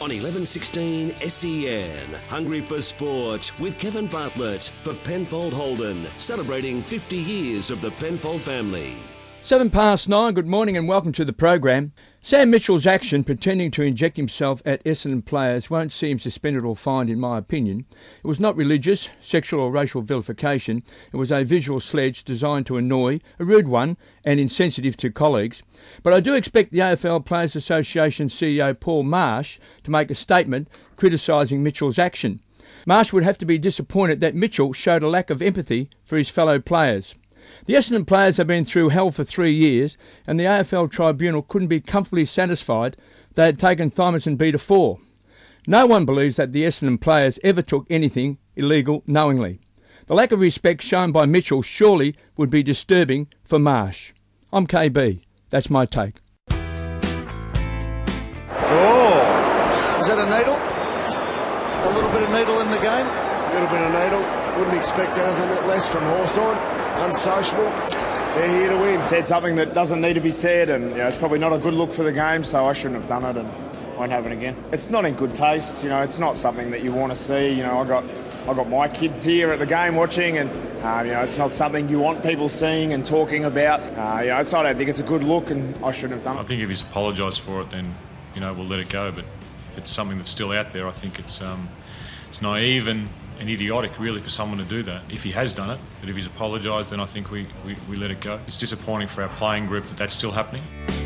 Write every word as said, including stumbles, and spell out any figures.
on eleven sixteen S E N. Hungry for Sport with Kevin Bartlett for Penfold Holden, celebrating fifty years of the Penfold family. Seven past nine, good morning and welcome to the program. Sam Mitchell's action pretending to inject himself at Essendon players won't see him suspended or fined, in my opinion. It was not religious, sexual or racial vilification. It was a visual sledge designed to annoy, a rude one and insensitive to colleagues. But I do expect the A F L Players Association C E O Paul Marsh to make a statement criticising Mitchell's action. Marsh would have to be disappointed that Mitchell showed a lack of empathy for his fellow players. The Essendon players have been through hell for three years and the A F L Tribunal couldn't be comfortably satisfied they had taken Thymosin B to four. No one believes that the Essendon players ever took anything illegal knowingly. The lack of respect shown by Mitchell surely would be disturbing for Marsh. I'm K B. That's my take. Oh, is that a needle? A little bit of needle in the game? A little bit of needle. Wouldn't expect anything less from Hawthorn. Unsociable. They're here to win. Said something that doesn't need to be said, and you know, it's probably not a good look for the game, so I shouldn't have done it and won't happen again. It's not in good taste, you know, it's not something that you want to see. You know, I got I got my kids here at the game watching, and uh, you know, it's not something you want people seeing and talking about. Uh, you know, it's, I don't think it's a good look, and I shouldn't have done it. I think if he's apologised for it, then you know we'll let it go. But if it's something that's still out there, I think it's um, it's naive and. and idiotic, really, for someone to do that, if he has done it. But if he's apologised, then I think we, we, we let it go. It's disappointing for our playing group that that's still happening.